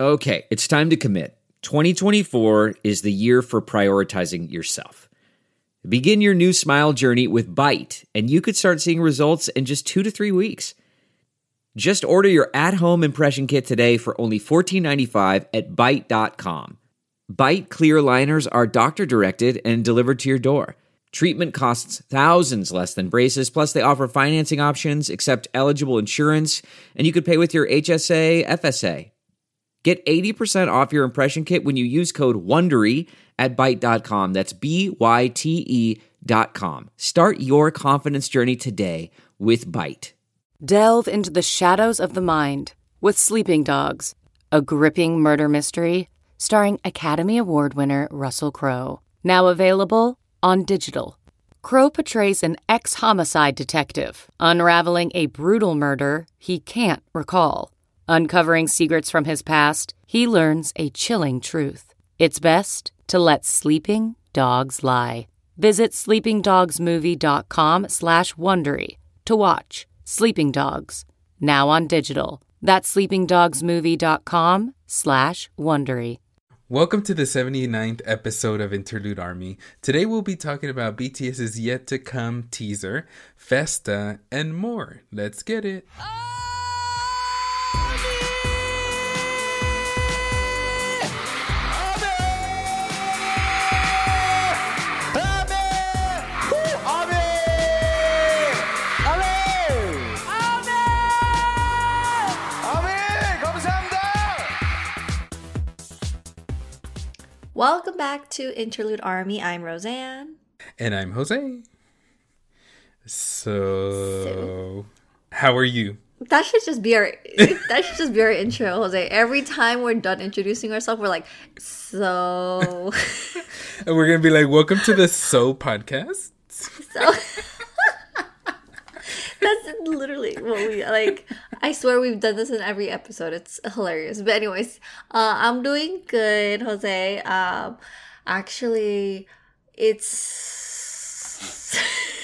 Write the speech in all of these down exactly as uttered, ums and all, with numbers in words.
Okay, it's time to commit. twenty twenty-four is the year for prioritizing yourself. Begin your new smile journey with Byte, and you could start seeing results in just two to three weeks. Just order your at-home impression kit today for only fourteen ninety-five at byte dot com. Byte clear aligners are doctor-directed and delivered to your door. Treatment costs thousands less than braces, plus they offer financing options, accept eligible insurance, and you could pay with your H S A, F S A. Get eighty percent off your impression kit when you use code WONDERY at byte dot com. That's B Y T E dot com. Start your confidence journey today with Byte. Delve into the shadows of the mind with Sleeping Dogs, a gripping murder mystery starring Academy Award winner Russell Crowe. Now available on digital. Crowe portrays an ex-homicide detective unraveling a brutal murder he can't recall. Uncovering secrets from his past, he learns a chilling truth. It's best to let sleeping dogs lie. Visit sleepingdogsmovie.com slash Wondery to watch Sleeping Dogs, now on digital. That's sleepingdogsmovie.com slash Wondery. Welcome to the seventy-ninth episode of Interlude Army. Today we'll be talking about BTS's yet to come teaser, Festa, and more. Let's get it. Welcome back to Interlude Army. I'm Roseanne. And I'm Jose. So, So- how are you? That should just be our that should just be our intro, Jose. Every time we're done introducing ourselves, we're like, so And we're going to be like, welcome to the So podcast. so that's literally what we like. I swear we've done this in every episode. It's hilarious. But anyways, uh, I'm doing good, Jose. Um, actually, it's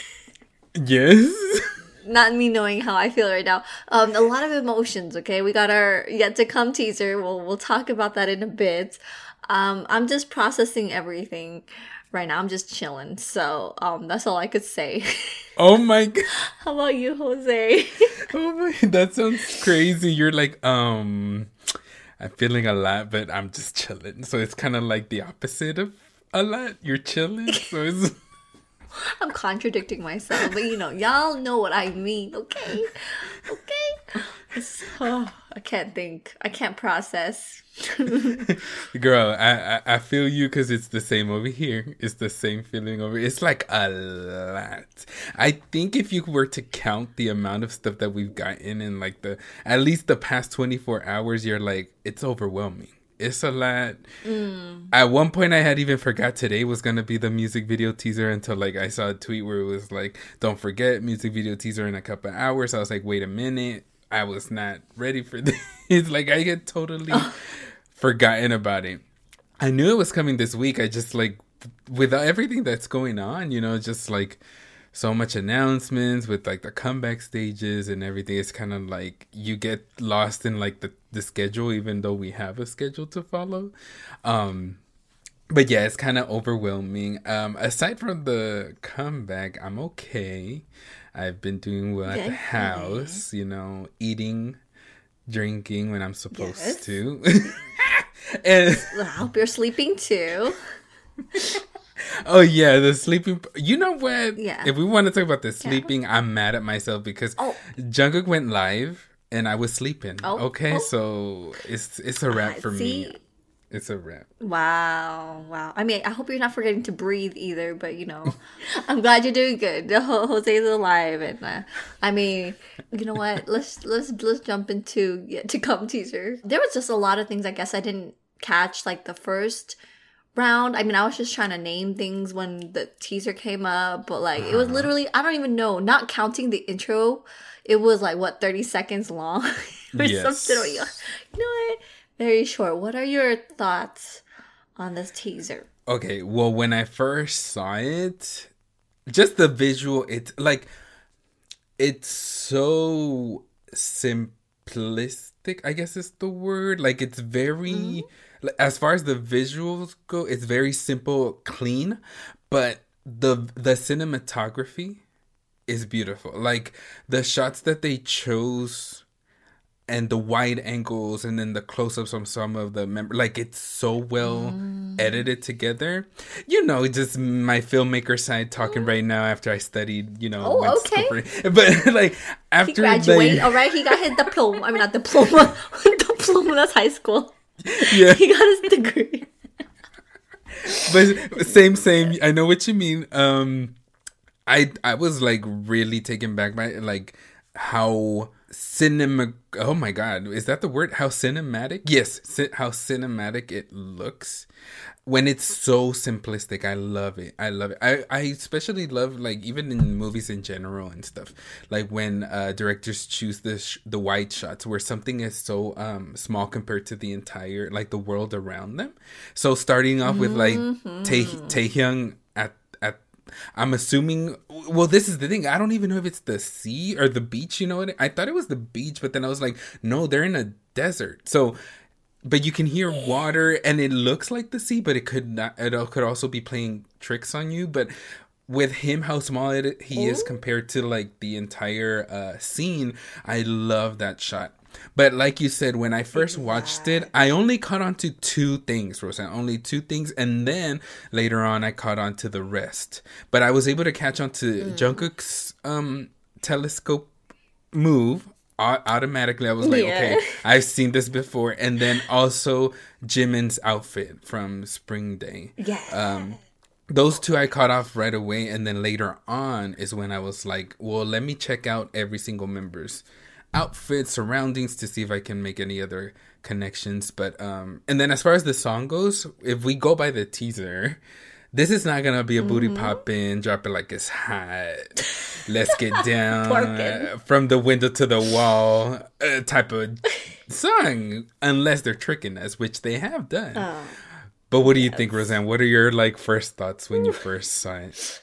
Yes. not me knowing how I feel right now. Um, a lot of emotions. Okay, we got our yet to come teaser. We'll we'll talk about that in a bit. Um, I'm just processing everything right now. I'm just chilling. So um, that's all I could say. Oh my God. How about you, Jose? Oh my, that sounds crazy. You're like, um, I'm feeling a lot, but I'm just chilling. So it's kind of like the opposite of a lot. You're chilling. So it's... I'm contradicting myself, but you know, y'all know what I mean, okay? Okay? It's, oh, I can't think. I can't process. Girl, I, I, I feel you because it's the same over here. It's the same feeling over here. It's like a lot. I think if you were to count the amount of stuff that we've gotten in like the, at least the past twenty-four hours, you're like, it's overwhelming. It's a lot. Mm. At one point, I had even forgot today was going to be the music video teaser until like I saw a tweet where it was like, don't forget, music video teaser in a couple of hours. I was like, wait a minute. I was not ready for this. Like, I had totally forgotten about it. I knew it was coming this week. I just like, with everything that's going on, you know, just like so much announcements with like the comeback stages and everything. It's kind of like you get lost in like the, the schedule, even though we have a schedule to follow. Um, but yeah, it's kind of overwhelming. Um, aside from the comeback, I'm okay. I've been doing well at the house, you know, eating, drinking when I'm supposed Yes. to. And I hope you're sleeping too. oh yeah, the sleeping. You know what? Yeah. If we want to talk about the sleeping, yeah. I'm mad at myself because Oh. Jungkook went live and I was sleeping. Oh. Okay, Oh. so it's it's a wrap Uh, for see? me. It's a wrap. Wow, wow. I mean, I hope you're not forgetting to breathe either, but you know, I'm glad you're doing good. Ho- Jose's alive, and uh, I mean, you know what? Let's let's let's jump into yet to come teaser. There was just a lot of things I guess I didn't catch like the first round. I mean, I was just trying to name things when the teaser came up, but like it was literally I don't even know. Not counting the intro, it was like what thirty seconds long or Yes. something. You know what? Very short. What are your thoughts on this teaser? Okay, well, when I first saw it, just the visual, it's like, it's so simplistic simplistic, I guess is the word. Like, it's very, mm-hmm. as far as the visuals go, it's very simple, clean, but the the cinematography is beautiful. Like, the shots that they chose and the wide angles and then the close-ups on some of the members, like, it's so well mm. edited together. You know, just my filmmaker side talking mm. right now after I studied, you know. Oh, okay. But, like, after... He graduated, all right? He got his diploma. I mean, not diploma. Diploma, that's high school. Yeah. He got his degree. But same, same. I know what you mean. Um, I, I was, like, really taken back by, like, how... cinema oh my god, is that the word? How cinematic? Yes, ci- how cinematic it looks when it's so simplistic. I love it. I love it. I, I especially love, like, even in movies in general and stuff, like when uh, directors choose the sh- the wide shots where something is so um small compared to the entire, like, the world around them. So starting off with, like, mm-hmm. Tae Taehyung at at I'm assuming, well, this is the thing. I don't even know if it's the sea or the beach, you know what? I thought it was the beach, but then I was like, no, they're in a desert. So, but you can hear water and it looks like the sea, but it could not, it could also be playing tricks on you. But with him, how small it, he is compared to, like, the entire uh, scene, I love that shot. But like you said, when I first watched it, I only caught on to two things, Roseanne. Only two things. And then later on, I caught on to the rest. But I was able to catch on to mm. Jungkook's um, telescope move. A- automatically, I was like, yeah. okay, I've seen this before. And then also Jimin's outfit from Spring Day. Yeah. Um, those two I caught off right away. And then later on is when I was like, well, let me check out every single member's outfits, surroundings, to see if I can make any other connections. But um and then as far as the song goes, if we go by the teaser, this is not gonna be a mm-hmm. booty pop in, drop it like it's hot, let's get down uh, from the window to the wall uh, type of song, unless they're tricking us, which they have done. Oh, but what do you yes. think, Roseanne? What are your, like, first thoughts when you first saw it?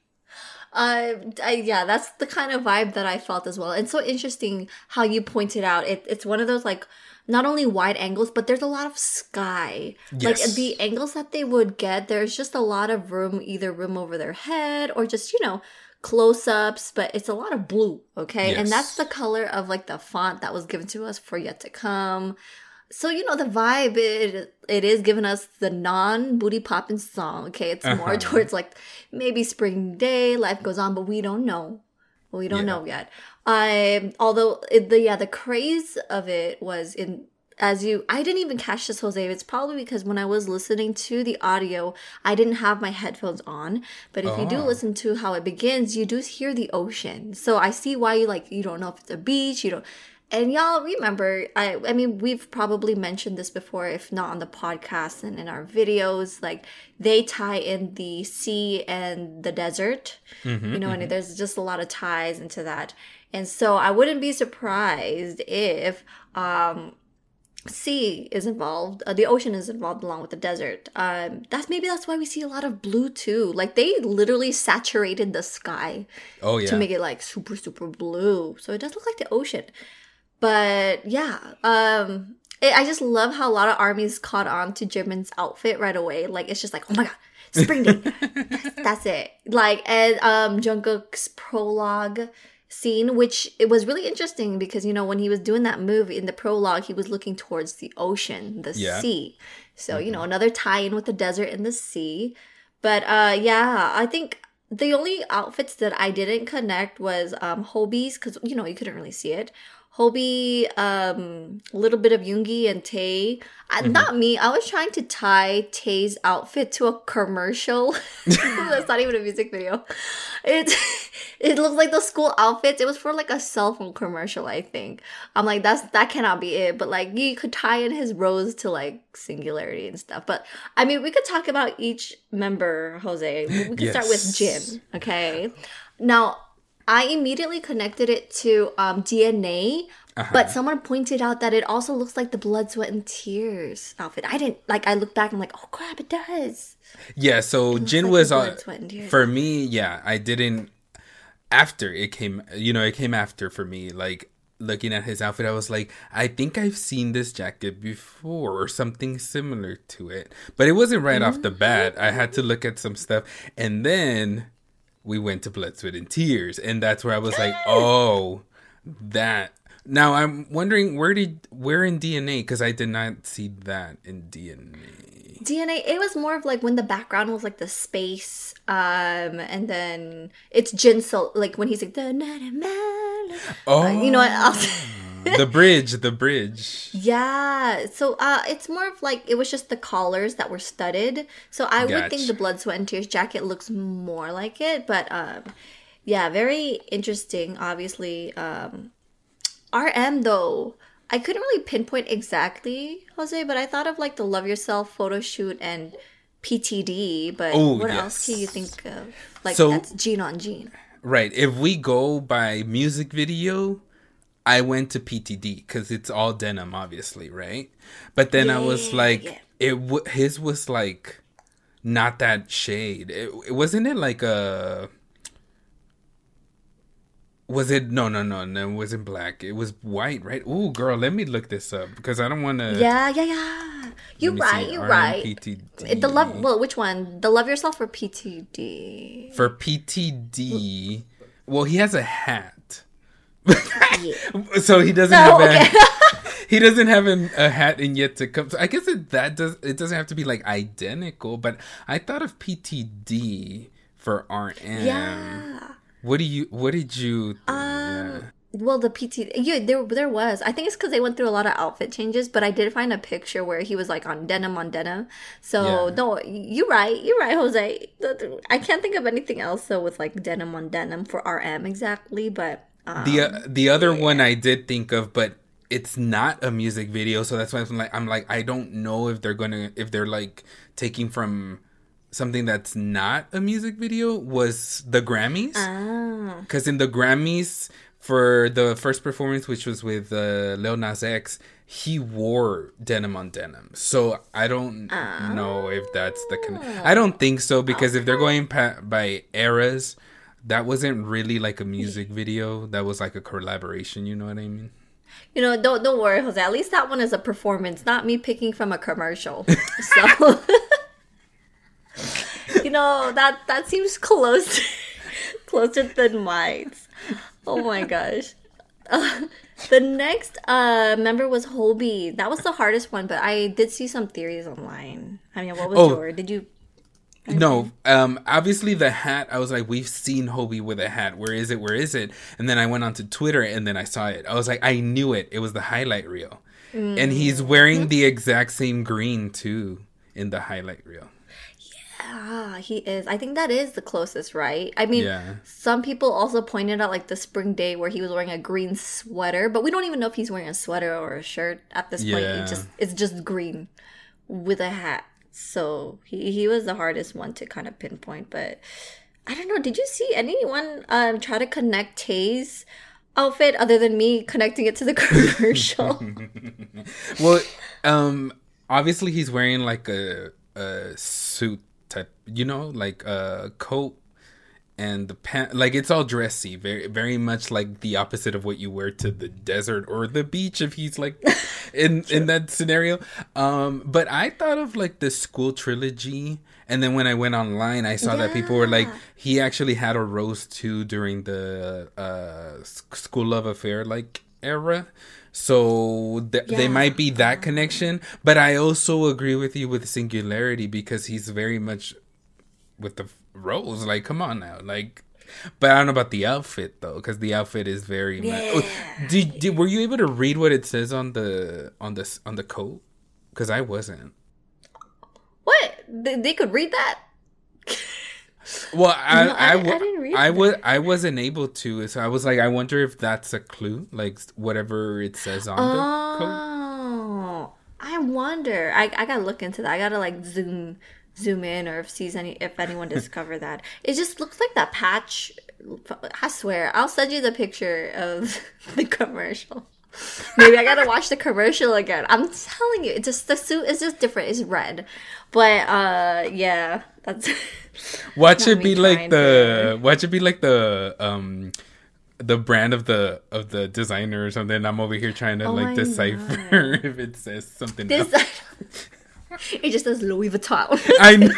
Uh, I, yeah, that's the kind of vibe that I felt as well. It's so interesting how you pointed out. It, it's one of those, like, not only wide angles, but there's a lot of sky. Yes. Like, the angles that they would get, there's just a lot of room, either room over their head or just, you know, close-ups, but it's a lot of blue, okay? Yes. And that's the color of, like, the font that was given to us for Yet to Come. So, you know, the vibe, it, it is giving us the non-booty poppin' song, okay? It's uh-huh. more towards, like, maybe Spring Day, life goes on, but we don't know. We don't yeah. know yet. Um, although, it, the yeah, the craze of it was in, as you, I didn't even catch this, Jose. It's probably because when I was listening to the audio, I didn't have my headphones on. But if oh. you do listen to how it begins, you do hear the ocean. So I see why you, like, you don't know if it's a beach, you don't... And y'all remember, I I mean, we've probably mentioned this before, if not on the podcast and in our videos, like, they tie in the sea and the desert, mm-hmm, you know, mm-hmm. and there's just a lot of ties into that. And so I wouldn't be surprised if um, sea is involved, uh, the ocean is involved along with the desert. Um, that's maybe that's why we see a lot of blue too. Like, they literally saturated the sky oh, yeah. to make it, like, super, super blue. So it does look like the ocean. But yeah, um, it, I just love how a lot of armies caught on to Jimin's outfit right away. Like, it's just like, oh my god, Spring Day. that's, that's it. Like, and um, Jungkook's prologue scene, which it was really interesting because, you know, when he was doing that move in the prologue, he was looking towards the ocean, the yeah. sea. So, mm-hmm. you know, another tie-in with the desert and the sea. But uh, yeah, I think the only outfits that I didn't connect was um, Hobie's, because, you know, you couldn't really see it. Hobie, um, a little bit of Yoongi and Tae. Mm-hmm. Not me. I was trying to tie Tae's outfit to a commercial. That's not even a music video. It it looks like those school outfits. It was for, like, a cell phone commercial, I think. I'm like, that's that cannot be it. But, like, you could tie in his rose to, like, Singularity and stuff. But I mean, we could talk about each member, Jose. We could yes. start with Jin. Okay. Now, I immediately connected it to um, D N A, uh-huh. but someone pointed out that it also looks like the Blood, Sweat, and Tears outfit. I didn't, like, I looked back and I'm like, oh crap, it does. Yeah, so Jin like was, uh, for me, yeah, I didn't, after it came, you know, it came after for me, like, looking at his outfit, I was like, I think I've seen this jacket before or something similar to it. But it wasn't right mm-hmm. off the bat. I had to look at some stuff. And then we went to Blood, Sweat, and Tears. And that's where I was like, oh, that. Now, I'm wondering, where did where in D N A? Because I did not see that in D N A. D N A, it was more of like when the background was like the space. Um, and then it's Jin So, like when he's like, the oh, uh, you know what else? the bridge, the bridge. Yeah. So uh, it's more of like, it was just the collars that were studded. So I gotcha. would think the Blood, Sweat, and Tears jacket looks more like it. But um, yeah, very interesting, obviously. Um, R M though, I couldn't really pinpoint exactly, Jose, but I thought of like the Love Yourself photo shoot and P T D, but oh, what yes. else can you think of? Like so, that's Gene on Gene. Right. If we go by music video, I went to P T D because it's all denim, obviously, right? But then yeah, I was like, yeah. it w- his was like not that shade. It, it wasn't it like a. Was it no no no no? It wasn't black. It was white, right? Ooh, girl, let me look this up because I don't want to. Yeah, yeah, yeah. You're right. You're right. P T D. The love. Well, which one? The Love Yourself or P T D? For P T D, well, he has a hat, so he doesn't no, have okay. a. He doesn't have an, a hat in Yet to Come. So I guess it that does. It doesn't have to be like identical, but I thought of P T D for R M. Yeah. What do you? What did you? Think? Um. Yeah. Well, the P T, yeah, there there was. I think it's because they went through a lot of outfit changes, but I did find a picture where he was like on denim on denim. So yeah. no, you're right, you're right, Jose. I can't think of anything else though with like denim on denim for R M exactly, but um, the uh, the other yeah. one I did think of, but it's not a music video, so that's why I'm like I'm like I don't know if they're gonna if they're like taking from something that's not a music video. Was the Grammys? Because ah. in the Grammys. For the first performance, which was with uh, Lil Nas X, he wore denim on denim. So I don't uh, know if that's the... Con- I don't think so, because okay. if they're going pa- by eras, that wasn't really like a music video. That was like a collaboration, you know what I mean? You know, don't don't worry, Jose. At least that one is a performance, not me picking from a commercial. So, you know, that, that seems close, closer than mine. Oh my gosh. Uh, the next uh, member was Hobie. That was the hardest one, but I did see some theories online. I mean, what was oh, yours? Did you... No, um, obviously the hat, I was like, we've seen Hobie with a hat. Where is it? Where is it? And then I went onto Twitter and then I saw it. I was like, I knew it. It was the highlight reel. Mm. And he's wearing the exact same green, too, in the highlight reel. Yeah, he is. I think that is the closest, right? I mean, yeah. Some people also pointed out like the spring day where he was wearing a green sweater, but we don't even know if he's wearing a sweater or a shirt at this yeah. point. It just it's just green with a hat. So he, he was the hardest one to kind of pinpoint. But I don't know. Did you see anyone um, try to connect Tay's outfit other than me connecting it to the commercial? Well, um, obviously he's wearing like a a suit. Type, you know, like a coat and the pant, like it's all dressy, very, very much like the opposite of what you wear to the desert or the beach if he's like in sure. in that scenario. Um, but I thought of like the School trilogy, and then when I went online, I saw yeah. that people were like, he actually had a rose too during the uh, School Love Affair like era. So th- yeah. they might be that connection, but I also agree with you with Singularity because he's very much with the rose. Like, come on now, like. But I don't know about the outfit though, because the outfit is very. Yeah. Much... Oh, did, did were you able to read what it says on the on the on the coat? Because I wasn't. What? They, they could read that. Well, I no, I, I, I, I didn't read I that. was I wasn't able to, so I was like, I wonder if that's a clue, like whatever it says on oh, the coat. Oh, I wonder. I I gotta look into that. I gotta like zoom zoom in, or if sees any if anyone discovered that. It just looks like that patch. I swear, I'll send you the picture of the commercial. Maybe I gotta watch the commercial again. I'm telling you, it's just the suit is just different. It's red, but uh, yeah, that's. Watch it be like the. To... Watch it be like the um, the brand of the of the designer or something. And I'm over here trying to Oh like my decipher if it says something This, else. it just says Louis Vuitton. I know.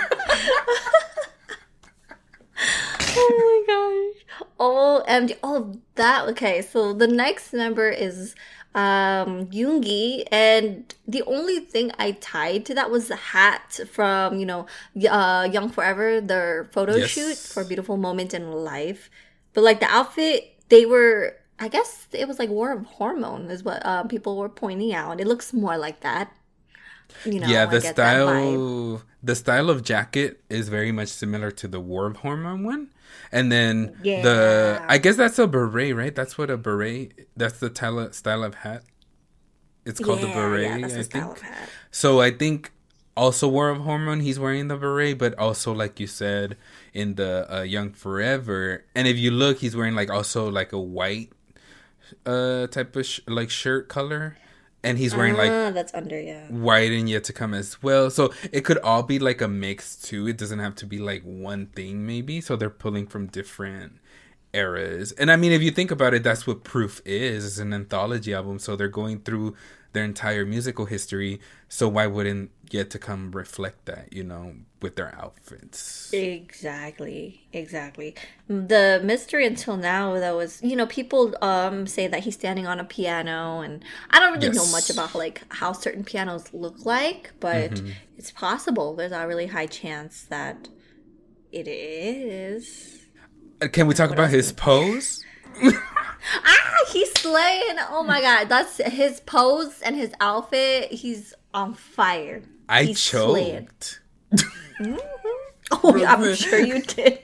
Oh my gosh. O M G. Oh, that. Okay, so the next member is um Yoongi, and the only thing I tied to that was the hat from, you know, uh Young Forever, their photo Yes. shoot for Beautiful Moment in Life. But like the outfit, they were, I guess it was like War of Hormone is what um, people were pointing out. It looks more like that. You know, Yeah, I the get that vibe. style the style of jacket is very much similar to the War of Hormone one. And then the Yeah. I guess that's a beret, right? That's what a beret that's the style style of hat. It's called the Yeah, beret, yeah, that's I the style think. of hat. So I think also War of Hormone, he's wearing the beret, but also like you said in the uh, Young Forever. And if you look, he's wearing like also like a white uh type of sh- like shirt color, and he's wearing like Ah, that's under, yeah. white and yet to come as well. So it could all be like a mix too. It doesn't have to be like one thing maybe. So they're pulling from different eras. And I mean, if you think about it, that's what Proof is. It's an anthology album. So they're going through their entire musical history. So why wouldn't Yet to Come reflect that, you know, with their outfits? Exactly, exactly. The mystery until now, though, is, you know, people um say that he's standing on a piano, and I don't really know Yes. much about like how certain pianos look like, but Mm-hmm. it's possible. There's a really high chance that it is. Uh, Can we talk about his pose? Ah, he's slaying! Oh my god, that's his pose and his outfit. He's on fire. I He's slaying. choked. Oh, yeah, I'm sure you did.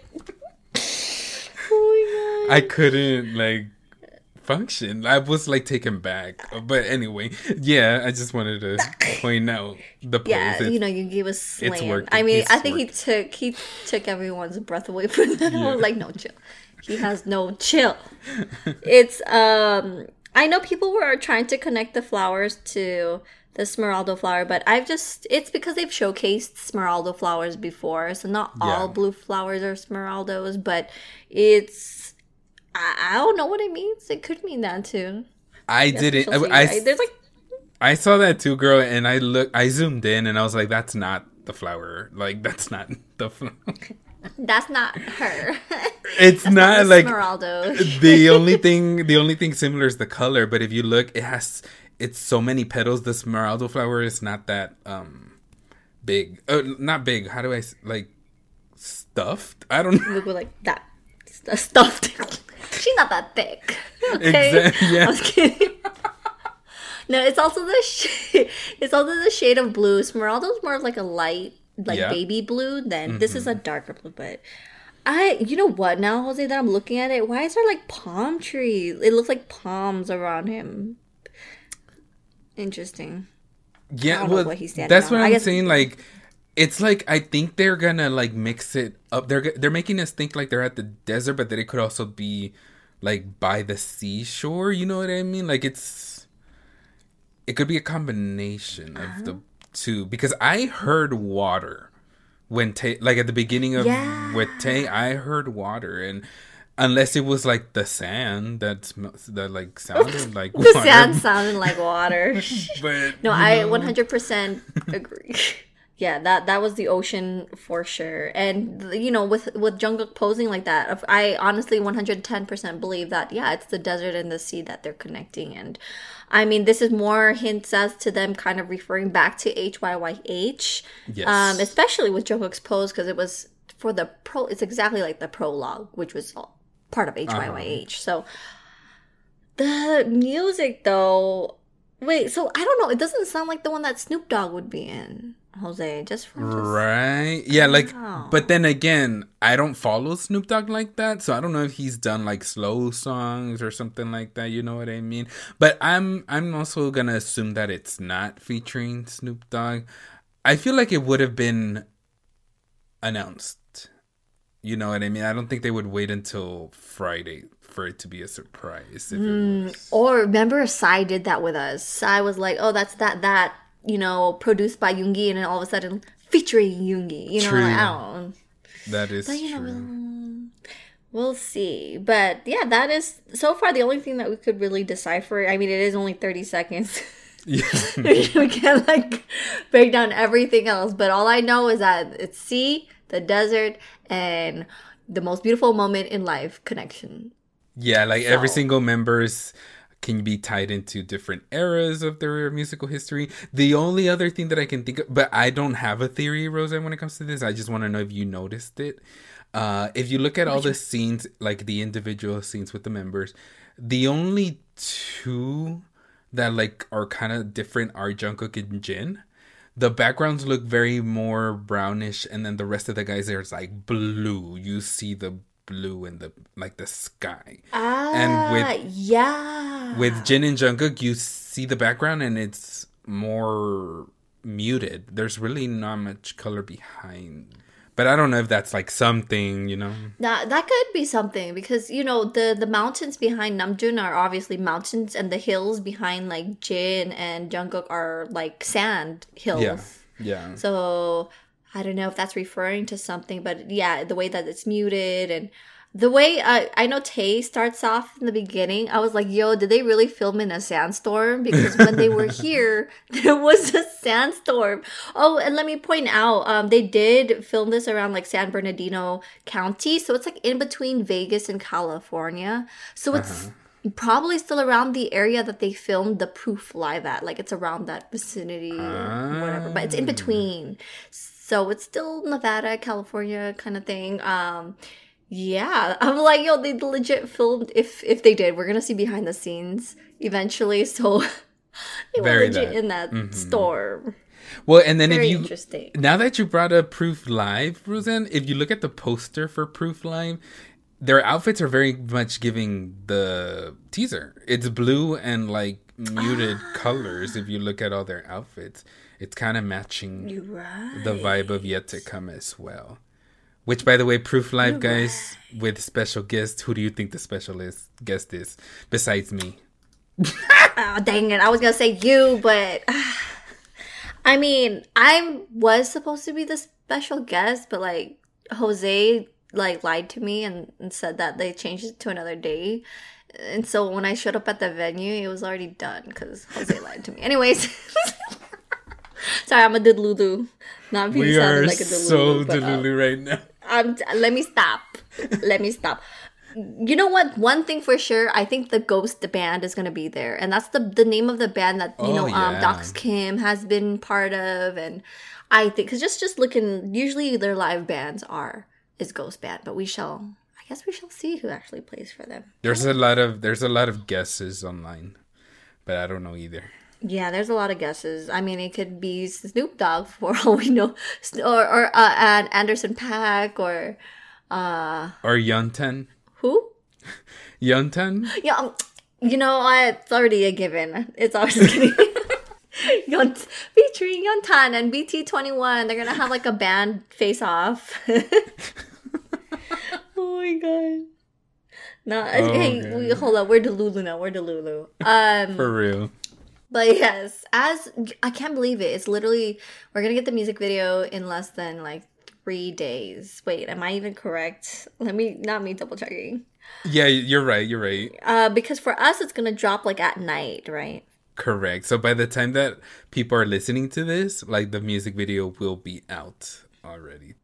Oh my god. I couldn't like function. I was like taken back. But anyway, yeah, I just wanted to point out the pose. Yeah, It's- you know, Yugi was slaying. working. I mean, It's I think he working. took he took everyone's breath away from them. I was like, no, chill. He has no chill. It's um, I know people were trying to connect the flowers to the Smeraldo flower, but I've just it's because they've showcased Smeraldo flowers before, so not all Yeah. blue flowers are Smeraldos, but it's I, I don't know what it means. It could mean that too. I Guess didn't. we'll see, I, I, right? There's like I saw that too, girl, and I look. I zoomed in, and I was like, "That's not the flower. Like, that's not the flower. that's not her. It's That's not the like Smeraldo. the only thing. The only thing similar is the color. But if you look, it has. It's so many petals. The Smeraldo flower is not that um big. Uh, not big. How do I s- like stuffed? I don't know. Look like that st- stuffed. She's not that thick. Okay, Exact- yeah. I was kidding. No, it's also the sh- it's also the shade of blue. Smeraldo's more of like a light, like Yeah. baby blue. Then this is a darker blue. But I, you know what? Now, Jose, that I'm looking at it, why is there like palm trees? It looks like palms around him. Interesting. Yeah, don't know well, what he's standing that's on. what I I'm guess- saying. Like, it's like I think they're gonna like mix it up. They're g- they're making us think like they're at the desert, but that it could also be like by the seashore. You know what I mean? Like it's it could be a combination of the two because I heard water when Tay like at the beginning of Yeah. with Tay, I heard water and. Unless it was like the sand that smells, that like sounded like The water. sand sounded like water. But No, you I know. one hundred percent agree. Yeah, that that was the ocean for sure. And you know, with with Jungkook posing like that, I honestly one hundred ten percent believe that yeah, it's the desert and the sea that they're connecting. And I mean, this is more hints as to them kind of referring back to H Y Y H. Yes. Um, especially with Jungkook's pose because it was for the pro. It's exactly like the prologue, which was part of H Y Y H. So the music though. Wait, so I don't know. It doesn't sound like the one that Snoop Dogg would be in, Jose. Just from just, Right. Yeah, like Wow. but then again, I don't follow Snoop Dogg like that, so I don't know if he's done like slow songs or something like that, you know what I mean? But I'm I'm also going to assume that it's not featuring Snoop Dogg. I feel like it would have been announced. You know what I mean? I don't think they would wait until Friday for it to be a surprise if it was. Or remember, Psy did that with us. Psy was like, "Oh, that's that that you know, produced by Yoongi," and then all of a sudden featuring Yoongi. You know, True. like, I don't. That is But you true. know, We'll see. But yeah, that is so far the only thing that we could really decipher. I mean, it is only thirty seconds. Yeah. We can't like break down everything else. But all I know is that it's sea, the desert, and the most beautiful moment in life connection. Yeah, like So- every single member's can be tied into different eras of their musical history. The only other thing that I can think of, but I don't have a theory, Roseanne, when it comes to this. I just want to know if you noticed it. Uh, if you look at all the scenes, like the individual scenes with the members, the only two that like are kind of different are Jungkook and Jin. The backgrounds look very more brownish, and then the rest of the guys there is like blue. You see the blue in the like the sky. Ah, And with- yeah. With Jin and Jungkook, you see the background and it's more muted. There's really not much color behind. But I don't know if that's like something, you know. That that could be something because you know the the mountains behind Namjoon are obviously mountains, and the hills behind like Jin and Jungkook are like sand hills. Yeah. Yeah. So I don't know if that's referring to something, but yeah, the way that it's muted and the way I I know Tay starts off in the beginning, I was like, yo, did they really film in a sandstorm? Because when they were here, there was a sandstorm. Oh, and let me point out, um, they did film this around like San Bernardino County, so it's like in between Vegas and California. So it's probably still around the area that they filmed the Proof live at. Like it's around that vicinity or whatever, but it's in between. So it's still Nevada, California kind of thing. Um, yeah, I'm like, yo, they legit filmed. If if they did, we're gonna see behind the scenes eventually. So they were Very legit that. in that storm. Well, and then Very if you interesting. now that you brought up Proof Live, Roseanne, if you look at the poster for Proof Live, their outfits are very much giving the teaser. It's blue and like muted colors. If you look at all their outfits, it's kind of matching You're right. the vibe of Yet to Come as well. Which, by the way, Proof Live, guys, with special guest. Who do you think the special is, guest is besides me? Oh, dang it. I was going to say you, but I mean, I was supposed to be the special guest, but like Jose like lied to me and, and said that they changed it to another day. And so when I showed up at the venue, it was already done because Jose lied to me. Anyways, sorry, I'm a Delulu. Not being We sounded are like a Delulu. so but, uh, delulu right now. I'm t- let me stop. Let me stop. You know what? One thing for sure, I think the Ghost band is gonna be there, and that's the the name of the band that you Oh, know um yeah. Dox Kim has been part of, and I think because just just looking, usually their live bands are is Ghost Band, but we shall. I guess we shall see who actually plays for them. There's a lot of there's a lot of guesses online, but I don't know either. Yeah, there's a lot of guesses. I mean, it could be Snoop Dogg for all we know, or or uh, and Anderson .Paak or uh Or Yuntan, who? Yuntan. Yeah, um, you know, I, it's already a given. It's always kidding. Yon, featuring Yontan and B T twenty-one. They're gonna have like a band face off. Oh my god. No, Oh, hey, God. we, hold up. We're Delulu now. We're Delulu. Um, For real. but yes, as I can't believe it. It's literally we're gonna get the music video in less than like three days. Wait, am I even correct? Let me not me double checking. Yeah, you're right. You're right. Uh, because for us, it's gonna drop like at night, right? Correct. So by the time that people are listening to this, like the music video will be out already.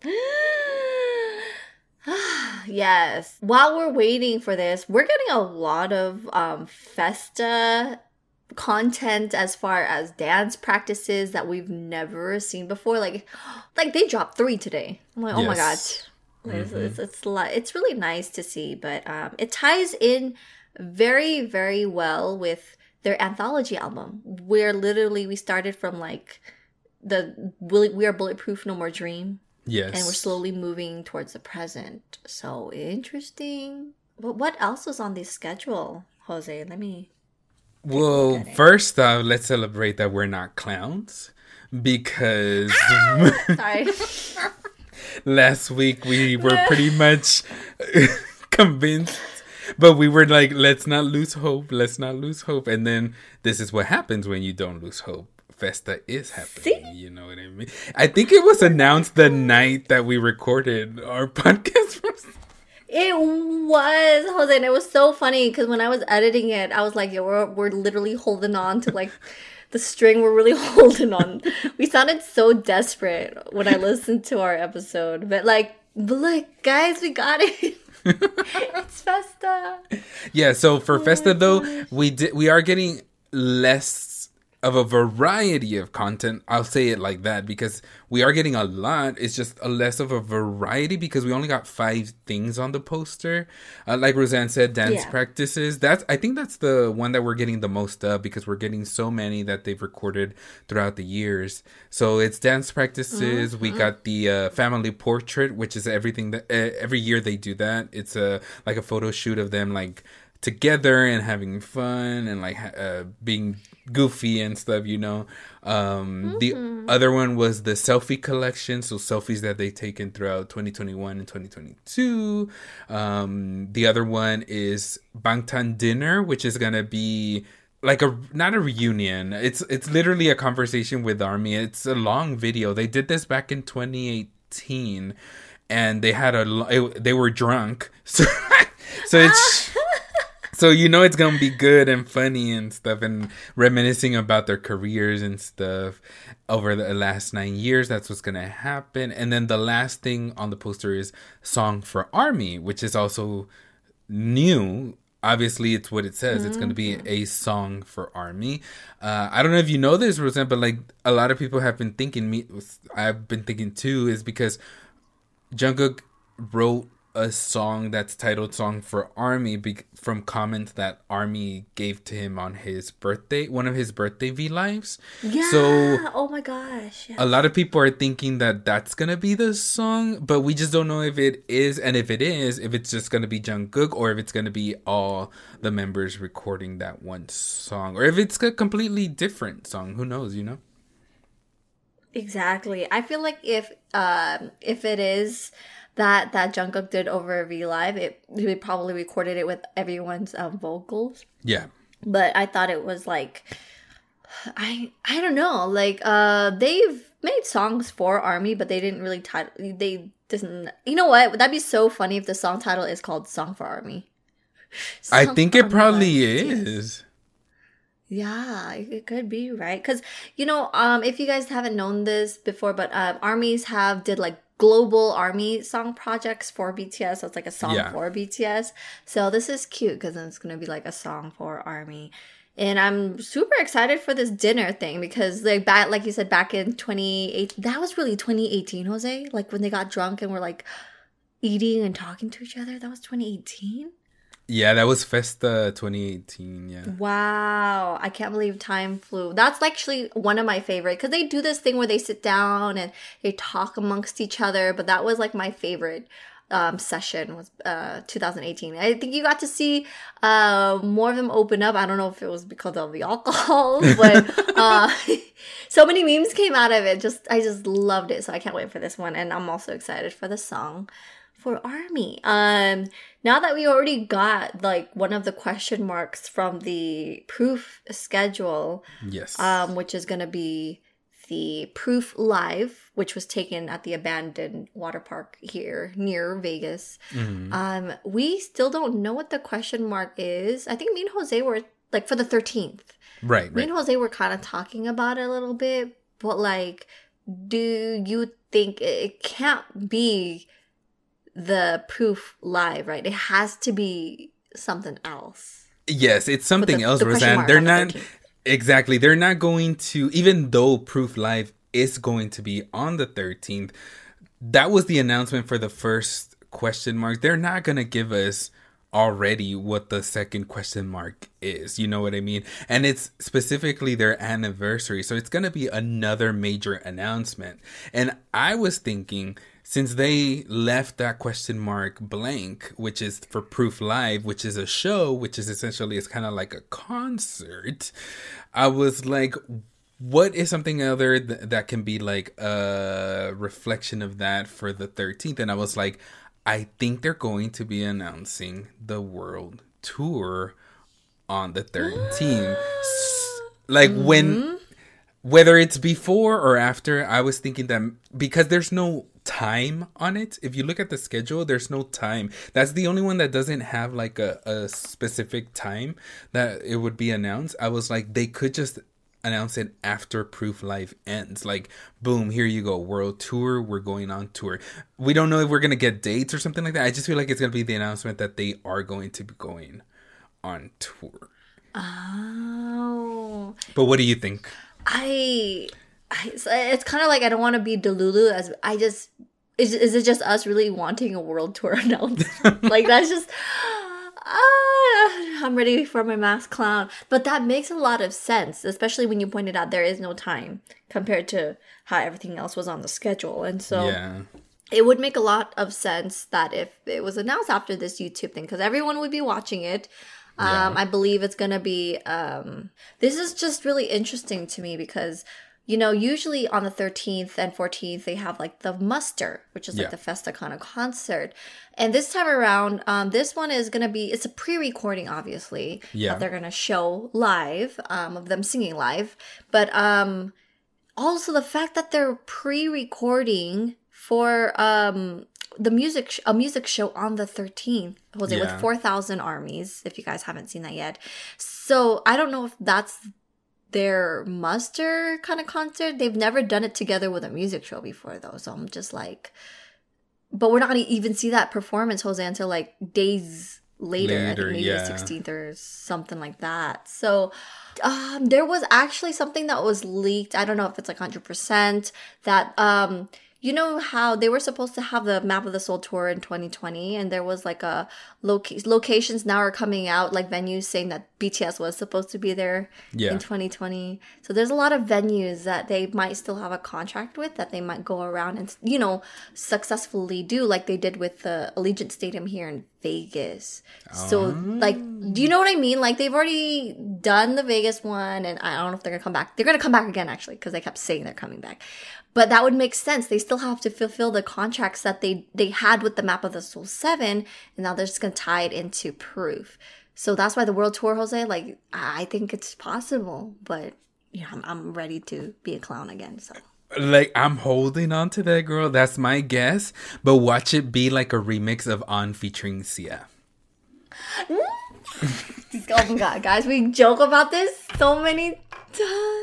Yes. While we're waiting for this, we're getting a lot of um, Festa content as far as dance practices that we've never seen before. Like, like they dropped three today. I'm like, oh my god, Yes. it's it's it's, li- it's really nice to see. But um, it ties in very very well with their anthology album, where literally we started from like the we we are bulletproof, no more dream. Yes. And we're slowly moving towards the present. So interesting. But what else was on the schedule, Jose? Let me. Well, first off, let's celebrate that we're not clowns because Sorry. last week we were pretty much convinced, but we were like, let's not lose hope, let's not lose hope. And then this is what happens when you don't lose hope. Festa is happening. See? You know what I mean? I think it was announced the night that we recorded our podcast. It was, Jose, and it was so funny because when I was editing it, I was like, "Yeah, we're we're literally holding on to like the string. We're really holding on." We sounded so desperate when I listened to our episode, but like, but look, guys, we got it. It's Festa. Yeah. So for Oh Festa my though, gosh. we did we are getting less of a variety of content. I'll say it like that because we are getting a lot. It's just a less of a variety because we only got five things on the poster. Uh, like Roseanne said, dance Yeah. practices. That's I think that's the one that we're getting the most of because we're getting so many that they've recorded throughout the years. So it's dance practices. We got the uh, family portrait, which is everything that uh, every year they do that. It's a like a photo shoot of them like together and having fun and like uh, being goofy and stuff, you know. Um, the other one was the selfie collection, so selfies that they taken throughout twenty twenty-one and twenty twenty-two. Um, the other one is Bangtan dinner, which is gonna be like a not a reunion. It's it's literally a conversation with ARMY. It's a long video. They did this back in twenty eighteen, and they had a lo- it, they were drunk, so so it's. So you know it's gonna be good and funny and stuff, and reminiscing about their careers and stuff over the last nine years. That's what's gonna happen. And then the last thing on the poster is Song for ARMY, which is also new. Obviously, it's what it says. It's gonna be a song for ARMY. Uh, I don't know if you know this, Roseanne, but like a lot of people have been thinking. Me, I've been thinking too, is because Jungkook wrote a song that's titled Song for ARMY be- from comments that ARMY gave to him on his birthday, one of his birthday V-Lives. Yeah. So oh my gosh. Yeah. a lot of people are thinking that that's going to be the song, but we just don't know if it is. And if it is, if it's just going to be Jungkook or if it's going to be all the members recording that one song or if it's a completely different song. Who knows, you know? Exactly. I feel like if um if it is that that Jungkook did over V Live, it he probably recorded it with everyone's um, vocals. Yeah. But I thought it was like I I don't know, like uh they've made songs for ARMY, but they didn't really title they doesn't you know what? That'd be so funny if the song title is called Song for ARMY. I Song think for it ARMY, probably like, is. yeah, it could be, right? Because, you know, um, if you guys haven't known this before, but uh, armies have did like global ARMY song projects for B T S. So it's like a song Yeah. for B T S. So this is cute because it's going to be like a song for ARMY. And I'm super excited for this dinner thing because like back, like you said, back in twenty eighteen, that was really twenty eighteen, Jose? Like when they got drunk and were like eating and talking to each other, that was twenty eighteen? Yeah, that was Festa twenty eighteen, yeah. Wow, I can't believe time flew. That's actually one of my favorite because they do this thing where they sit down and they talk amongst each other. But that was like my favorite um, session was uh, two thousand eighteen. I think you got to see uh, more of them open up. I don't know if it was because of the alcohol, but uh, so many memes came out of it. Just I just loved it. So I can't wait for this one, and I'm also excited for the song for ARMY. Um, now that we already got like one of the question marks from the proof schedule, Yes. um, which is gonna be the Proof Live, which was taken at the abandoned water park here near Vegas. Mhm. Um, we still don't know what the question mark is. I think me and Jose were like for the thirteenth. Right, Me right. and Jose were kind of talking about it a little bit, but like, do you think it, it can't be the Proof Live, right? It has to be something else. Yes, it's something the- else, the question Roseanne. mark They're on the not thirteenth. exactly. They're not going to, even though Proof Live is going to be on the thirteenth. That was the announcement for the first question mark. They're not going to give us already what the second question mark is. You know what I mean? And it's specifically their anniversary. So it's going to be another major announcement. And I was thinking, since they left that question mark blank, which is for Proof Live, which is a show, which is essentially, it's kind of like a concert. I was like, what is something other th- that can be like a reflection of that for the thirteenth? And I was like, I think they're going to be announcing the world tour on the thirteenth. S- like when, whether it's before or after, I was thinking that because there's no time on it. If you look at the schedule, there's no time. That's the only one that doesn't have like a, a specific time that it would be announced. I was like, they could just announce it after Proof Live ends. Like, boom, here you go, world tour, we're going on tour. We don't know if we're gonna get dates or something like that. I just feel like it's gonna be the announcement that they are going to be going on tour. Oh, but what do you think? I, I it's, it's kind of like I don't want to be Delulu, as I just is is it just us really wanting a world tour announcement? Like, that's just. Ah, I'm ready for my masked clown. But that makes a lot of sense, especially when you pointed out there is no time compared to how everything else was on the schedule. And so yeah. It would make a lot of sense that if it was announced after this YouTube thing, because everyone would be watching it. Yeah. Um, I believe it's going to be... Um, this is just really interesting to me because... You know, usually on the thirteenth and fourteenth, they have like the muster, which is like yeah. the Festacana concert. And this time around, um, this one is going to be, it's a pre-recording, obviously, yeah. that they're going to show live, um, of them singing live. But um, also the fact that they're pre-recording for um, the music, sh- a music show on the thirteenth, Jose, yeah. with four thousand armies, if you guys haven't seen that yet. So I don't know if that's their muster kind of concert. They've never done it together with a music show before, though. So I'm just like, but we're not going to even see that performance, Jose, until like days later. later I think maybe yeah. the sixteenth or something like that. So um, there was actually something that was leaked. I don't know if it's like one hundred percent that, um, you know how they were supposed to have the Map of the Soul tour in twenty twenty, and there was like a loca- locations now are coming out, like venues saying that B T S was supposed to be there yeah. in twenty twenty. So there's a lot of venues that they might still have a contract with that they might go around and, you know, successfully do, like they did with the Allegiant Stadium here in Vegas. So, Oh. like, do you know what I mean? Like, they've already done the Vegas one, and I don't know if they're gonna come back. They're gonna come back again, actually, because they kept saying they're coming back. But that would make sense. They still have to fulfill the contracts that they, they had with the Map of the Soul seven, and now they're just going to tie it into Proof. So that's why the World Tour, Jose, like, I think it's possible. But, you know, I'm, I'm ready to be a clown again, so. Like, I'm holding on to that, girl. That's my guess. But watch it be like a remix of On featuring Sia. Oh my God, guys, we joke about this so many times.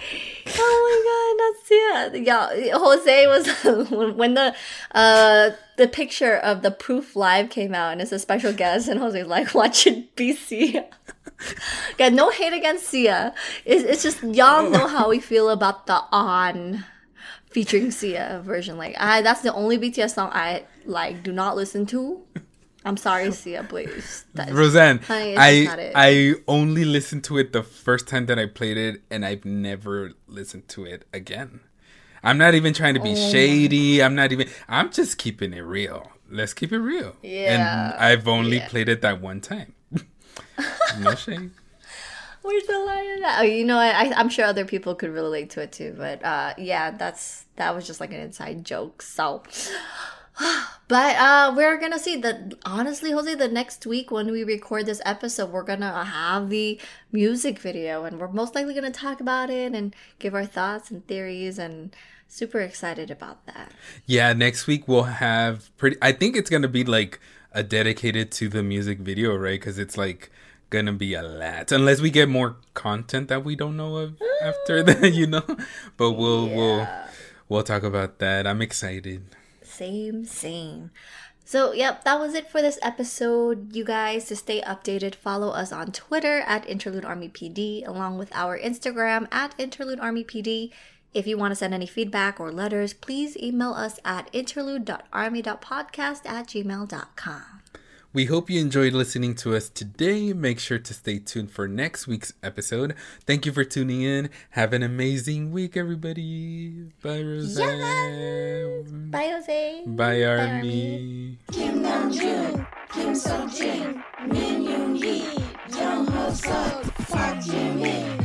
Oh my God, that's yeah. Yeah, Jose was when the uh the picture of the Proof Live came out, and it's a special guest, and Jose's like, watch it be Sia. Got no hate against Sia. It's it's just y'all know how we feel about the On featuring Sia version. Like, I that's the only B T S song I like do not listen to. I'm sorry, Sia, please. That is, Roseanne, honey, it's just not I it. I only listened to it the first time that I played it, and I've never listened to it again. I'm not even trying to be Oh. shady. I'm not even. I'm just keeping it real. Let's keep it real. Yeah. And I've only Yeah. played it that one time. No shade. Where's the line in that? Oh, you know, I, I, I'm sure other people could relate to it too. But uh, yeah, that's that was just like an inside joke. So, but uh, we're gonna see that. Honestly, Jose, the next week when we record this episode, we're gonna have the music video, and we're most likely gonna talk about it and give our thoughts and theories. And super excited about that. Yeah, next week we'll have pretty. I think it's gonna be like a dedicated to the music video, right? Because it's like gonna be a lot, unless we get more content that we don't know of after that, you know. But we'll Yeah. we'll we'll talk about that. I'm excited. Same, same. So, yep, that was it for this episode. You guys, to stay updated, follow us on Twitter at Interlude Army P D, along with our Instagram at Interlude Army P D. If you want to send any feedback or letters, please email us at interlude dot army dot podcast at gmail dot com. We hope you enjoyed listening to us today. Make sure to stay tuned for next week's episode. Thank you for tuning in. Have an amazing week, everybody. Bye, Roseanne. Bye, Jose. Bye, Army. Kim Namjoon, Kim Seokjin, Min Yoongi, Jung Ho Suk, Park Jimin.